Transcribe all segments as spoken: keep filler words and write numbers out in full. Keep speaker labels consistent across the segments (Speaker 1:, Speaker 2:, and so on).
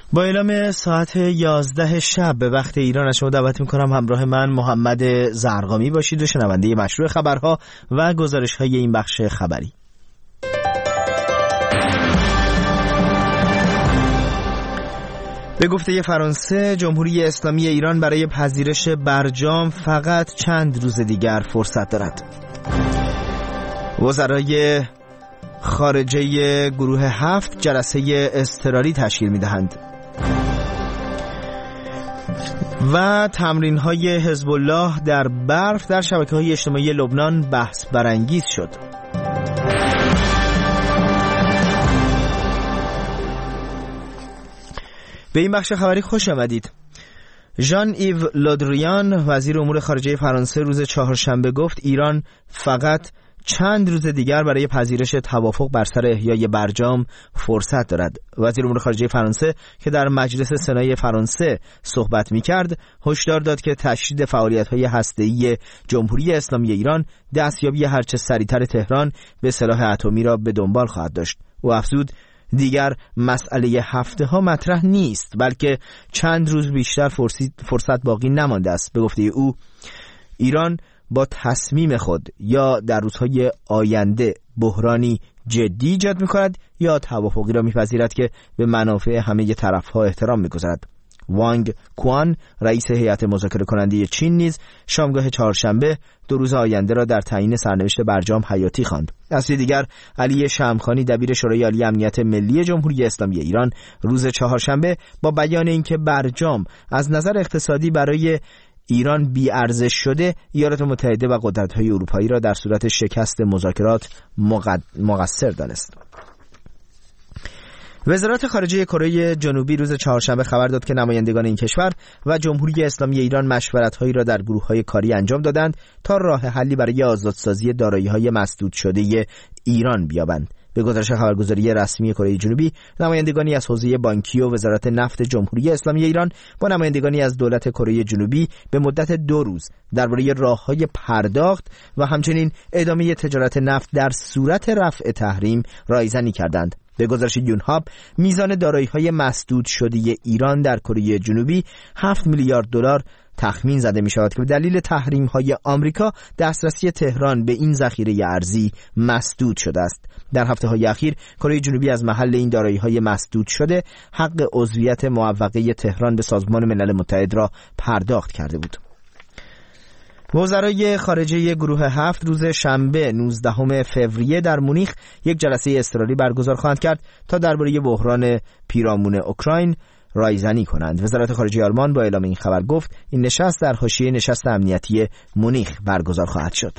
Speaker 1: با اعلام ساعت یازده شب به وقت ایران از شما دعوت میکنم همراه من محمد زرقامی باشید و شنونده مشروع خبرها و گزارش‌های این بخش خبری. به گفته فرانسه، جمهوری اسلامی ایران برای پذیرش برجام فقط چند روز دیگر فرصت دارد. وزرای خارجه گروه هفت جلسه اضطراری تشکیل می‌دهند. و تمرین‌های حزب الله در برف در شبکه‌های اجتماعی لبنان بحث برانگیز شد. به این بخش خبری خوش آمدید. ژان ایو لودریان وزیر امور خارجه فرانسه روز چهارشنبه گفت ایران فقط چند روز دیگر برای پذیرش توافق بر سر احیای برجام فرصت دارد. وزیر امور خارجه فرانسه که در مجلس سنای فرانسه صحبت می‌کرد، هشدار داد که تشدید فعالیت‌های هسته‌ای جمهوری اسلامی ایران دستیابی هرچه سریعتر تهران به سلاح اتمی را به دنبال خواهد داشت. او افزود دیگر مسئله هفته ها مطرح نیست، بلکه چند روز بیشتر فرصت باقی نمانده است. به گفته او ایران با تصمیم خود یا در روزهای آینده بحرانی جدی ایجاد می‌کند یا توافقی را می‌پذیرد که به منافع همه طرف‌ها احترام می‌گذارد. وانگ کوان رئیس هیئت مذاکره کننده چین نیز شامگاه چهارشنبه دو روز آینده را در تعیین سرنوشت برجام حیاتی خواند. از سوی دیگر علی شمخانی دبیر شورای عالی امنیت ملی جمهوری اسلامی ایران روز چهارشنبه با بیان اینکه برجام از نظر اقتصادی برای ایران بی ارزش شده، ایالات متحده و قدرت‌های اروپایی را در صورت شکست مذاکرات مقصر دانست. وزارت خارجه کره جنوبی روز چهارشنبه خبر داد که نمایندگان این کشور و جمهوری اسلامی ایران مشورت‌هایی را در گروه‌های کاری انجام دادند تا راه حلی برای آزادسازی دارایی‌های مسدود شده ایران بیابند. به گزارش خبرگزاری رسمی کره جنوبی، نمایندگانی از حوزه بانکی و وزارت نفت جمهوری اسلامی ایران با نمایندگانی از دولت کره جنوبی به مدت دو روز درباره راه‌های پرداخت و همچنین ادامه تجارت نفت در صورت رفع تحریم رایزنی کردند. به گزارش یونهاب، میزان دارایی‌های مسدود شده ایران در کره جنوبی هفت میلیارد دلار تخمین زده می شود که به دلیل تحریم‌های آمریکا دسترسی تهران به این ذخیره ارزی مسدود شده است. در هفته‌های اخیر کره جنوبی از محل این دارایی‌های مسدود شده حق عضویت موقته تهران به سازمان ملل متحد را پرداخت کرده بود. وزرای خارجه گروه هفت روز شنبه نوزدهم فوریه در مونیخ یک جلسه اضطراری برگزار خواهند کرد تا درباره بحران پیرامون اوکراین رایزنی کنند. وزارت خارجه آلمان با اعلام این خبر گفت این نشست در حاشیه نشست امنیتی مونیخ برگزار خواهد شد.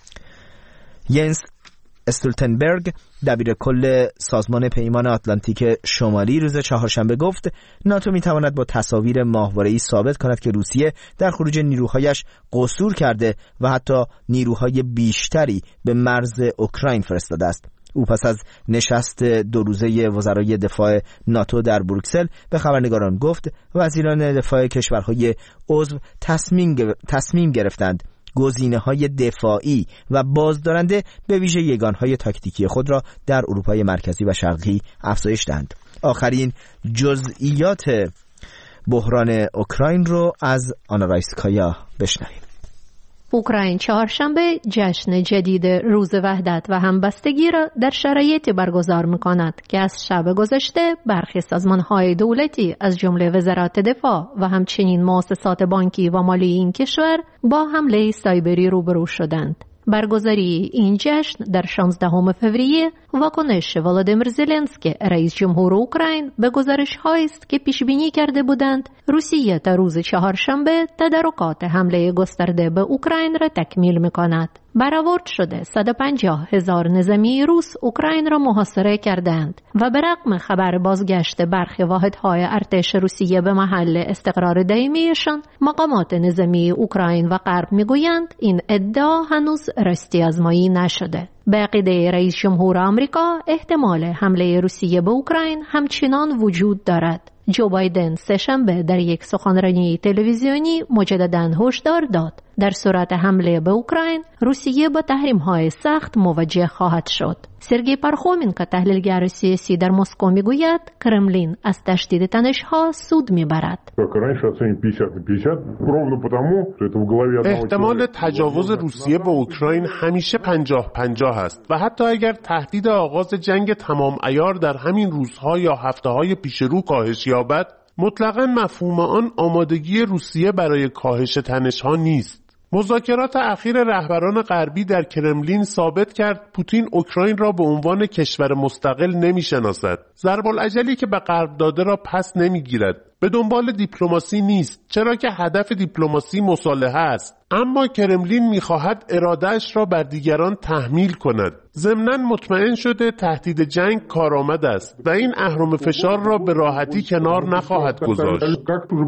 Speaker 1: ینس استولتنبرگ دبیر کل سازمان پیمان آتلانتیک شمالی روز چهارشنبه گفت ناتو میتواند با تصاویر ماهواره‌ای ثابت کند که روسیه در خروج نیروهایش قصور کرده و حتی نیروهای بیشتری به مرز اوکراین فرستاده است. او پس از نشست دو روزه وزرای دفاع ناتو در بروکسل به خبرنگاران گفت وزیران دفاع کشورهای عضو تصمیم تصمیم گرفتند گزینه‌های دفاعی و بازدارنده به ویژه یگانهای تاکتیکی خود را در اروپای مرکزی و شرقی افزایش دهند. آخرین جزئیات بحران اوکراین رو از آنا رایسکایا بشنویم.
Speaker 2: اوکراین چهارشنبه جشن جدید روز وحدت و همبستگی را در شرایطی برگزار می‌کند که از شب گذشته برخی سازمان‌های دولتی از جمله وزارت دفاع و همچنین مؤسسات بانکی و مالی این کشور با حمله سایبری روبرو شدند. برگزاری این جشن در شانزدهم فوریه واکنش ولادیمیر زلنسکی رئیس جمهور اوکراین به گزارش‌هایی است که پیش بینی کرده بودند روسیه تا روز چهارشنبه تدارکات حمله گسترده به اوکراین را تکمیل می‌کند. برآورد شده صد و پنجاه هزار نظامی روس اوکراین را محاصره کردند و به رغم خبر بازگشت برخی واحدهای ارتش روسیه به محل استقرار دائمیشان، مقامات نظامی اوکراین و غرب میگویند این ادعا هنوز راستی آزمایی نشده. به عقیده رئیس جمهور آمریکا احتمال حمله روسیه به اوکراین همچنان وجود دارد. جو بایدن سه‌شنبه در یک سخنرانی تلویزیونی مجدداً هشدار داد در صورت حمله به اوکراین روسیه با تحریم‌های سخت مواجه خواهد شد. سرگئی پارخومین که تحلیلگر سیاسی در مسکو میگوید کرملین از تشدید تنش‌ها سود میبرد.
Speaker 3: احتمال تجاوز روسیه به اوکراین همیشه پنجاه پنجاه است و حتی اگر تهدید آغاز جنگ تمام عیار در همین روزها یا هفته‌های پیش رو کاهش یابد، مطلقاً مفهوم آن آمادگی روسیه برای کاهش تنش‌ها نیست. مذاکرات اخیر رهبران غربی در کرملین ثابت کرد پوتین اوکراین را به عنوان کشور مستقل نمی‌شناسد. ضرب الاجلی که به غرب داده را پس نمی‌گیرد. به دنبال دیپلماسی نیست، چرا که هدف دیپلماسی مصالحه است. اما کرملین می‌خواهد اراده‌اش را بر دیگران تحمیل کند. ضمناً مطمئن شده تهدید جنگ کارآمد است و این اهرم فشار را به راحتی کنار نخواهد گذاشت.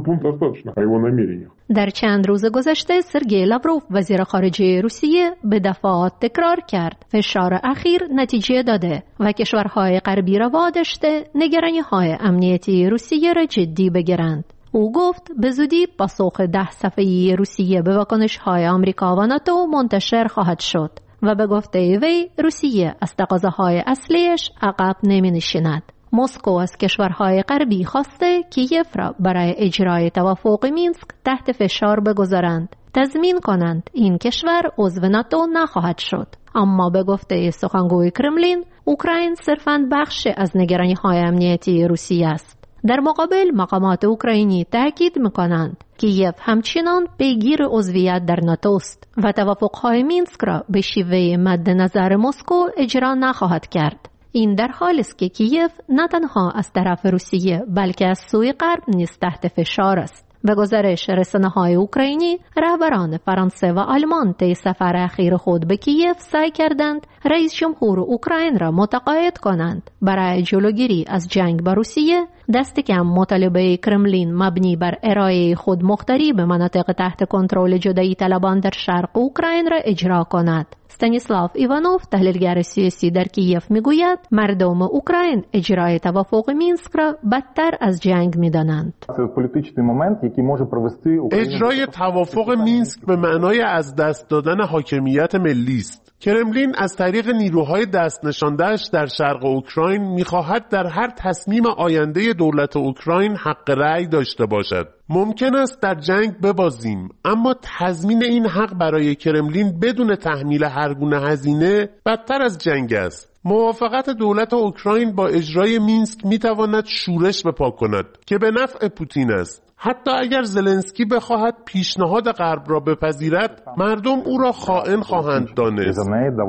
Speaker 2: در چند روز گذشته سرگئی لاوروف وزیر خارجه روسیه به دفعات تکرار کرد فشار اخیر نتیجه داده و کشورهای غربی را واداشته نگرانی‌های امنیتی روسیه را جدی بگیرند. او گفت به زودی پاسخ ده صفحه‌ای روسیه به واکنش‌های آمریکا و ناتو منتشر خواهد شد و به گفته وی روسیه از تقاضاهای اصلیش عقب نمی‌نشیند. مسکو از کشورهای غربی خواسته کیف را برای اجرای توافق مینسک تحت فشار بگذارند، تضمین کنند این کشور عضو ناتو نخواهد شد. اما به گفته سخنگوی کرملین اوکراین صرفاً بخش از نگرانی‌های امنیتی روسیه است. در مقابل مقامات اوکراینی تاکید می‌کنند کیف همچنان پیگیر عضویت در ناتو است و توافق‌های مینسک را به شیوه مد نظر مسکو اجرا نخواهد کرد. این در حالی است که کیف نه تنها از طرف روسیه بلکه از سوی غرب نیز تحت فشار است. به گزارش رسانه‌های اوکراینی، رهبران فرانسه و آلمان طی سفر اخیر خود به کیف سعی کردند رئیس جمهور اوکراین را متقاعد کنند برای جلوگیری از جنگ با روسیه دست کم مطالبه کرملین مبنی بر ارائه خود مختاری به مناطق تحت کنترل جدایی طلبان در شرق اوکراین را اجرا کند. استانیسلاو ایوانوف تحلیلگر سیاسی در کیف میگوید مردم اوکراین اجرای توافق مینسک را بدتر از جنگ میدانند.
Speaker 3: اجرای توافق مینسک به معنای از دست دادن حاکمیت ملی است. کرملین از طریق نیروهای دست نشانده‌اش در شرق اوکراین می‌خواهد در هر تصمیم آینده دولت اوکراین حق رأی داشته باشد. ممکن است در جنگ ببازیم، اما تضمین این حق برای کرملین بدون تحمیل هر گونه هزینه بدتر از جنگ است. موافقت دولت اوکراین با اجرای مینسک می‌تواند شورش بپا کند که به نفع پوتین است. حتی اگر زلنسکی بخواهد پیشنهاد غرب را بپذیرد، مردم او را خائن خواهند دانست.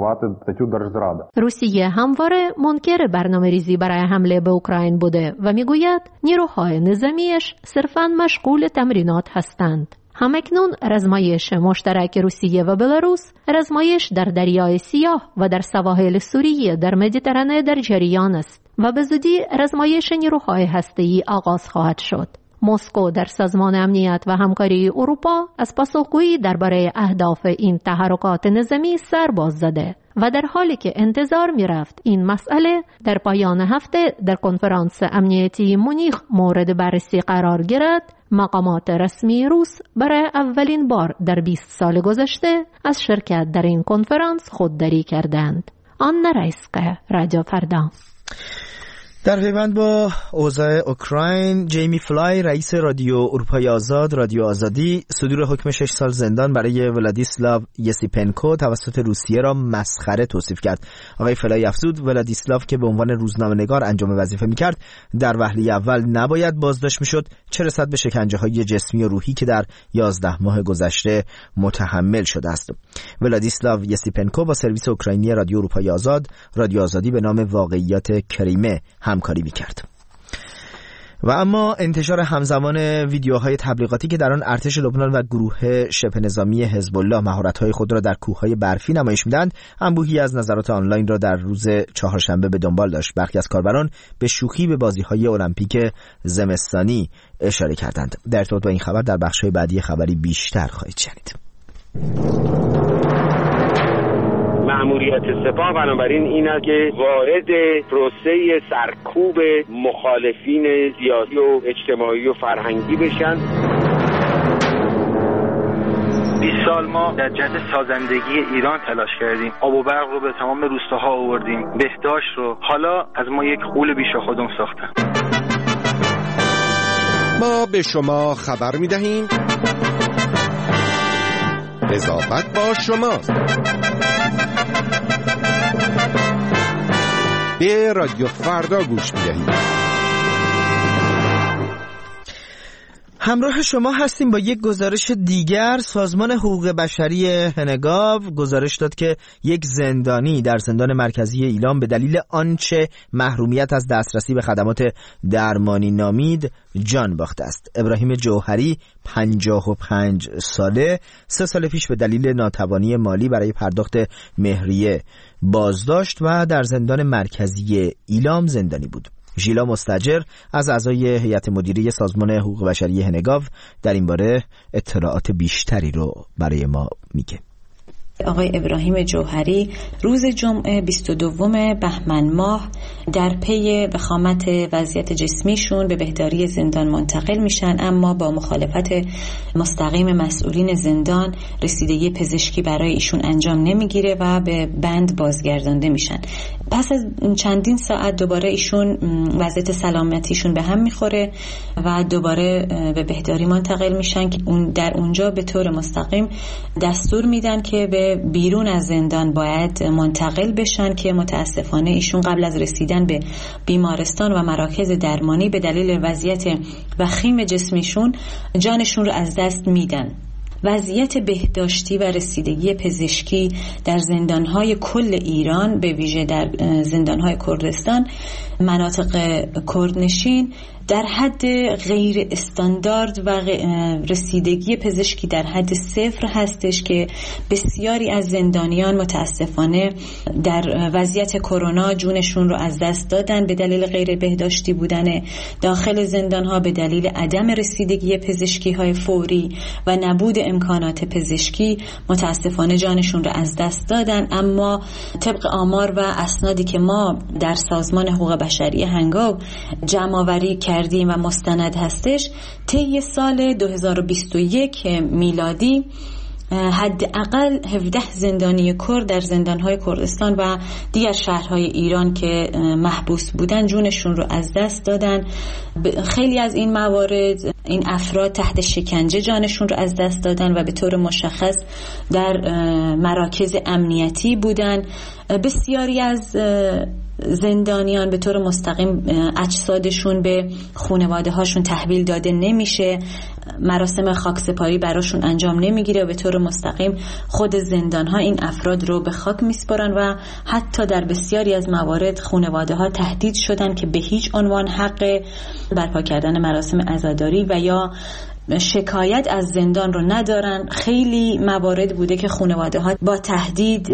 Speaker 2: روسیه همواره منکر برنامه‌ریزی برای حمله به اوکراین بوده و میگوید نیروهای نظامیش صرفاً مشغول تمرینات هستند. همکنون رزمایش مشترک روسیه و بلاروس، رزمایش در دریای سیاه و در سواحل سوریه در مدیترانه در جریان است و به زودی رزمایش نیروهای هسته‌ای آغاز خواهد شد. مسکو در سازمان امنیت و همکاری اروپا از پاسخگویی درباره اهداف این تحرکات نظامی سر باز زده و در حالی که انتظار می رفت این مسئله در پایان هفته در کنفرانس امنیتی مونیخ مورد بررسی قرار گیرد، مقامات رسمی روس برای اولین بار در بیست سال گذشته از شرکت در این کنفرانس خودداری کردند. آنا رایسکا، رادیو فردا.
Speaker 1: در پیوند با اوضاع اوکراین، جیمی فلای رئیس رادیو اروپای آزاد، رادیو آزادی، صدور حکم شش سال زندان برای ولادیسلاو یسیپنکو توسط روسیه را مسخره توصیف کرد. آقای فلای افزود ولادیسلاو که به عنوان روزنامه‌نگار انجام وظیفه می‌کرد، در وهله اول نباید بازداشت می‌شد، چه رسد به شکنجه‌های جسمی و روحی که در یازده ماه گذشته متحمل شده است. ولادیسلاو یسیپنکو با سرویس اوکراینی رادیو اروپای آزاد، رادیو آزادی به نام واقعیت کریمه همکاری می‌کرد. و اما انتشار همزمان ویدیوهای تبلیغاتی که در آن ارتش لبنان و گروه شبه نظامی حزب الله مهارت‌های خود را در کوه‌های برفی نمایش می‌دهند، انبوهی از نظرات آنلاین را در روز چهارشنبه به دنبال داشت. برخی از کاربران به شوخی به بازی‌های المپیک زمستانی اشاره کردند. در ارتباط با این خبر در بخش‌های بعدی خبری بیشتر خواهید شنید.
Speaker 4: مأموریت سپاه بنابراین این است که وارد پروسه سرکوب مخالفین سیاسی و اجتماعی و فرهنگی بشن.
Speaker 5: بیست سال ما در جهت سازندگی ایران تلاش کردیم. آب و برق رو به تمام روستاها آوردیم، بهداشت رو. حالا از ما یک غول بیش خودم ساختن.
Speaker 6: ما به شما خبر می‌دهیم قضاوت با شماست. به رادیو فردا گوش می‌دهید.
Speaker 1: همراه شما هستیم با یک گزارش دیگر. سازمان حقوق بشری هنگاو گزارش داد که یک زندانی در زندان مرکزی ایلام به دلیل آنچه محرومیت از دسترسی به خدمات درمانی نامید جان باخته است. ابراهیم جوهری پنجاه و پنج ساله سه سال پیش به دلیل ناتوانی مالی برای پرداخت مهریه بازداشت و در زندان مرکزی ایلام زندانی بود. ژیلا مستاجر از اعضای هیئت مدیره سازمان حقوق بشری هنگاو در این باره اطلاعات بیشتری رو برای ما میگه.
Speaker 7: آقای ابراهیم جوهری روز جمعه بیست و دوم بهمن ماه در پی وخامت وضعیت جسمیشون به بهداری زندان منتقل میشن، اما با مخالفت مستقیم مسئولین زندان رسیدگی پزشکی برای ایشون انجام نمیگیره و به بند بازگردانده میشن. پس از چندین ساعت دوباره ایشون وضعیت سلامتیشون به هم میخوره و دوباره به بهداری منتقل میشن که اون در اونجا به طور مستقیم دستور میدن که به بیرون از زندان باید منتقل بشن که متاسفانه ایشون قبل از رسیدن به بیمارستان و مراکز درمانی به دلیل وضعیت وخیم جسمیشون جانشون رو از دست میدن. وضعیت بهداشتی و رسیدگی پزشکی در زندانهای کل ایران، به ویژه در زندانهای کردستان، مناطق کردنشین، در حد غیر استاندارد و رسیدگی پزشکی در حد صفر هستش که بسیاری از زندانیان متاسفانه در وضعیت کرونا جونشون رو از دست دادن به دلیل غیر بهداشتی بودن داخل زندانها، به دلیل عدم رسیدگی پزشکی های فوری و نبود امکانات پزشکی متاسفانه جانشون رو از دست دادن. اما طبق آمار و اسنادی که ما در سازمان حقوق بشری هنگاو جمع آوری کردیم و مستند هستش، طی سال دو هزار و بیست و یک میلادی حداقل هفده زندانی کرد در زندانهای کردستان و دیگر شهرهای ایران که محبوس بودن جونشون رو از دست دادن. خیلی از این موارد این افراد تحت شکنجه جانشون رو از دست دادن و به طور مشخص در مراکز امنیتی بودن. بسیاری از زندانیان به طور مستقیم اجسادشون به خانواده هاشون تحویل داده نمیشه، مراسم خاکسپاری براشون انجام نمیگیره و به طور مستقیم خود زندان ها این افراد رو به خاک میسپارن و حتی در بسیاری از موارد خانواده ها تهدید شدن که به هیچ عنوان حق برپا کردن مراسم عزاداری و یا شکایت از زندان رو ندارن. خیلی موارد بوده که خانواده ها با تهدید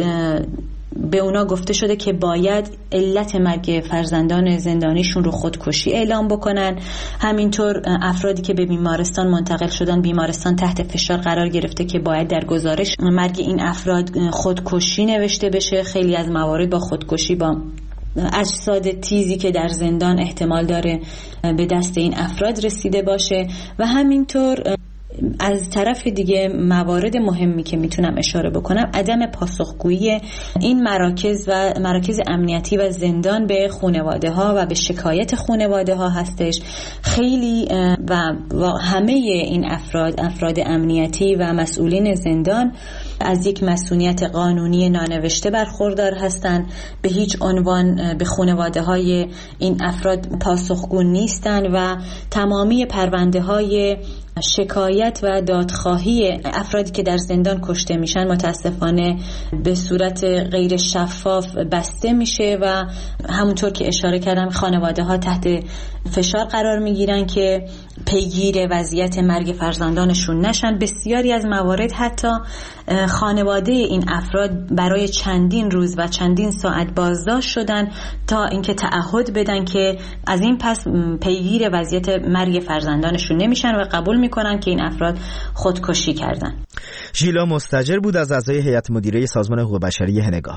Speaker 7: به اونا گفته شده که باید علت مرگ فرزندان زندانیشون رو خودکشی اعلام بکنن. همینطور افرادی که به بیمارستان منتقل شدن، بیمارستان تحت فشار قرار گرفته که باید در گزارش مرگ این افراد خودکشی نوشته بشه. خیلی از موارد با خودکشی با اجساد تیزی که در زندان احتمال داره به دست این افراد رسیده باشه. و همینطور از طرف دیگه موارد مهمی که میتونم اشاره بکنم عدم پاسخگویی این مراکز و مراکز امنیتی و زندان به خانواده ها و به شکایت خانواده ها هستش. خیلی و همه این افراد افراد امنیتی و مسئولین زندان از یک مسئولیت قانونی نانوشته برخوردار هستند. به هیچ عنوان به خانواده های این افراد پاسخگو نیستند و تمامی پرونده های شکایت و دادخواهی افرادی که در زندان کشته میشن متاسفانه به صورت غیر شفاف بسته میشه و همونطور که اشاره کردم خانواده ها تحت فشار قرار میگیرن که پیگیر وضعیت مرگ فرزندانشون نشن. بسیاری از موارد حتی خانواده این افراد برای چندین روز و چندین ساعت بازداشت شدن تا اینکه تعهد بدن که از این پس پیگیر وضعیت مرگ فرزندانشون نمیشن و قبول میکنن که این افراد خودکشی کردن.
Speaker 1: ژیلا مستاجر بود از اعضای هیئت مدیره سازمان حقوق بشری هنگاو.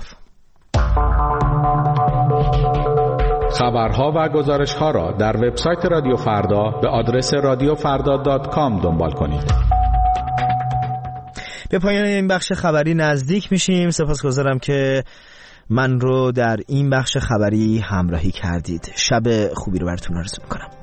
Speaker 8: خبرها و گزارش‌ها را در وبسایت رادیو فردا به آدرس رادیو فردا دات کام دنبال کنید.
Speaker 1: به پایان این بخش خبری نزدیک میشیم. سپاسگزارم که من رو در این بخش خبری همراهی کردید. شب خوبی رو براتون آرزو میکنم.